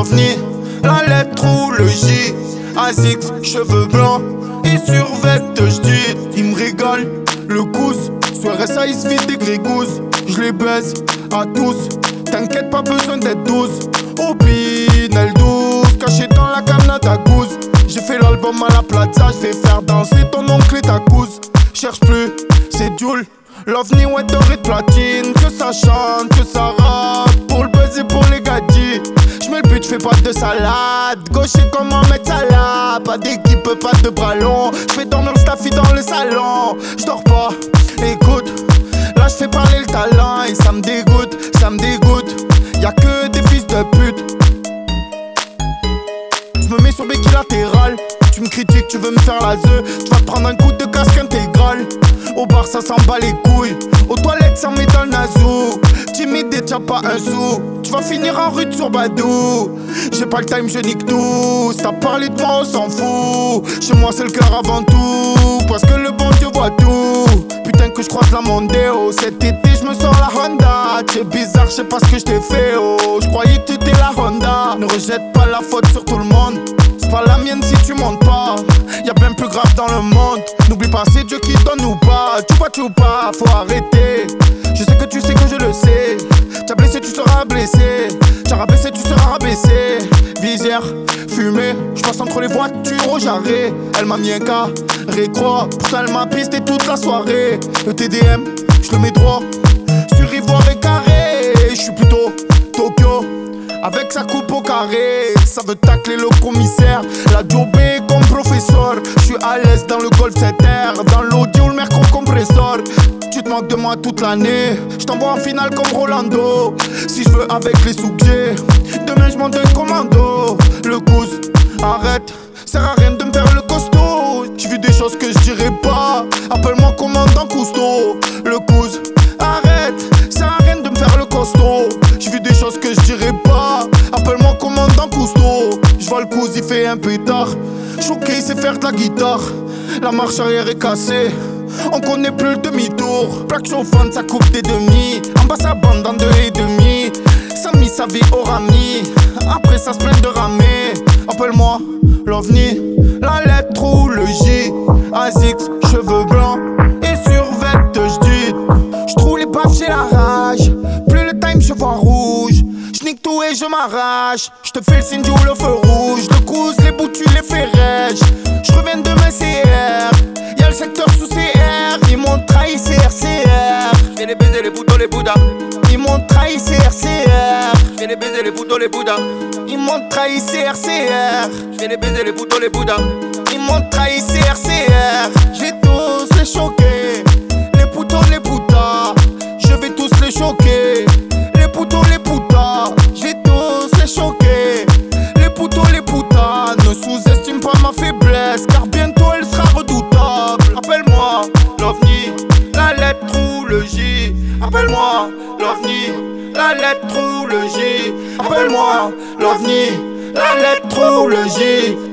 l'OVNI, la lettre ou le J. Azix, cheveux blancs et survêt j'dis. Il me régale, le cousse. Sur RSA il se vide des grégouses. Je les baise à tous. T'inquiète, pas besoin d'être douce. Au Pinel 12, caché dans la Canada Goose. J'ai fait l'album à la plaza, je vais faire danser ton oncle et ta couse. Cherche plus, c'est Joule. L'OVNI, ouais, doré de platine. Que ça chante, que ça rappe. Pour le buzz et pour les gadgets. J'mets le but, j'fais pas de salade. Gaucher comme un Metala. Pas d'équipe, pas de bras longs. J'fais dormir le staffy dans le salon. J'dors pas, écoute. Là j'fais parler le talent. Et ça me dégoûte, ça me dégoûte. Y'a que des fils de pute. J'me mets sur béquille latérale. Tu me critiques, tu veux me faire la zeu. Tu vas te prendre un coup de casque intégral. Au bar ça s'en bat les couilles. Aux toilettes ça met dans le nazou. Timide et t'as pas un sou. Tu vas finir en rue sur Badou. J'ai pas le time, je nique tout. Si t'as parlé de moi on s'en fout. Chez moi c'est le cœur avant tout. Parce que le bon Dieu voit tout. Putain que je croise la Mondeo. Cet été je me sors la Honda. T'es bizarre, je sais pas ce que je t'ai fait oh. Je croyais que t'étais la Honda. Ne rejette pas la faute sur tout le monde. C'est pas la mienne si tu montes pas. Y'a bien plus grave dans le monde. N'oublie pas c'est Dieu qui donne ou pas. Tu pas, faut arrêter. Je sais que tu sais que je le sais. T'as blessé, tu seras blessé. T'as rabaissé, tu seras rabaissé. Visière, fumée, je passe entre les voitures au jarret. Elle m'a mis un carré croix. Pourtant elle m'a pisté toute la soirée. Le TDM, je le mets droit. Sur ivoire et carré. Je suis plutôt Tokyo. Avec sa coupe au carré, ça veut tacler le commissaire. La jobé comme professeur. J'suis à l'aise dans le Golf 7R. Dans l'audio, le mercro compresseur. Tu te moques de moi toute l'année. J't'envoie en finale comme Rolando. Si j'veux avec les sous que j'ai. Demain j'monte un commando. Le cousse, arrête. Sert à rien de me faire le costaud. J'ai vu des choses que j'dirais pas. Appelle-moi commandant Cousteau. Le cousse, arrête. Sert à rien de me faire le costaud. J'ai vu des choses que j'dirais pas. Appelle-moi commandant Cousteau. J'vois le cousse, il fait un pétard. Choqué, il sait faire de la guitare. La marche arrière est cassée. On connaît plus le demi-tour. Plaque chauffante, ça coupe des demi. En bas sa bande en 2,5. Ça mit sa vie au rami. Après ça se plaint de ramer. Appelle-moi l'OVNI, la lettre ou le J. Azix, cheveux blancs et survêt j'dis. J'trouve les baffes, j'ai la rage. Plus le time, je vois rouge. J'nique tout et je m'arrache. J'te fais le signe du le feu rouge. Le cousse, les bouts, tu les fais rêche. J'reviens de mes CR. Y'a le secteur sous CR. Ils m'ont trahi CRCR. J'viens les baiser les boutons, les bouddhas. Ils m'ont trahi CRCR. J'viens les baiser les boutons, les bouddhas. Ils m'ont trahi CRCR. J'viens les baiser les boutons, les bouddhas. Ils m'ont trahi CRCR. J'vais tous les choquer. Les poutons, les putas. Je vais tous les choquer. Les poutons, les putas. J'vais tous les choquer. Les poutons, les putas. Ne sous-estime pas ma faiblesse. Car bientôt elle sera redoutable. Appelle-moi l'OVNI, la lettre ou le J. Appelle-moi l'OVNI, la lettre ou le J. Appelle-moi l'OVNI, la lettre ou le J.